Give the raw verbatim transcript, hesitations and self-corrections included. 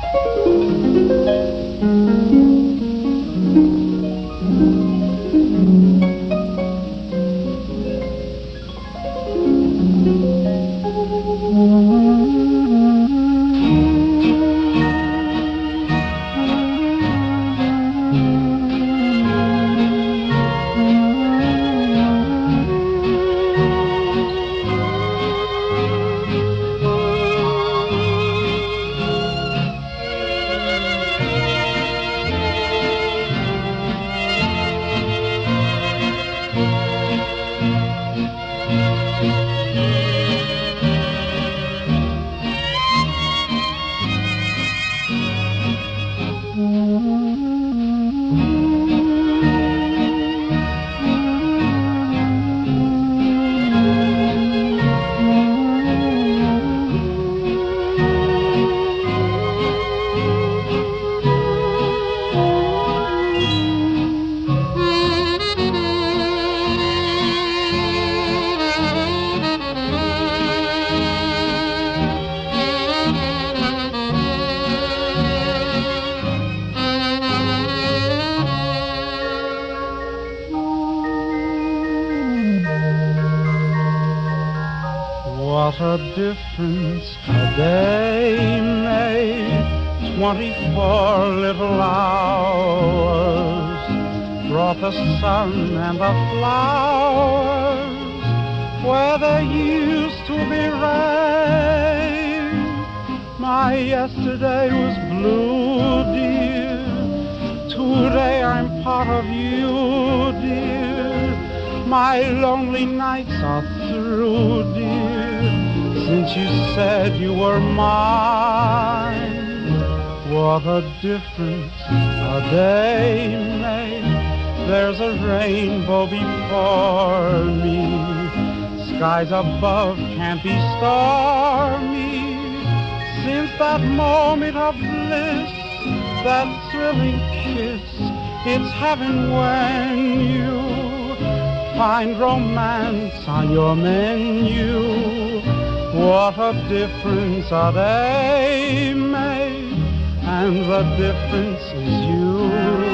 What a difference a day made. Twenty-four little hours brought the sun and the flowers where there used to be rain. My yesterday was blue, dear. Today I'm part of you, dear. My lonely nights are through, dear, since you said you were mine. What a difference a day made. There's a rainbow before me. Skies above can't be stormy. Since that moment of bliss, that thrilling kiss, it's heaven when you find romance on your menu. What a difference a day made, and the difference is you.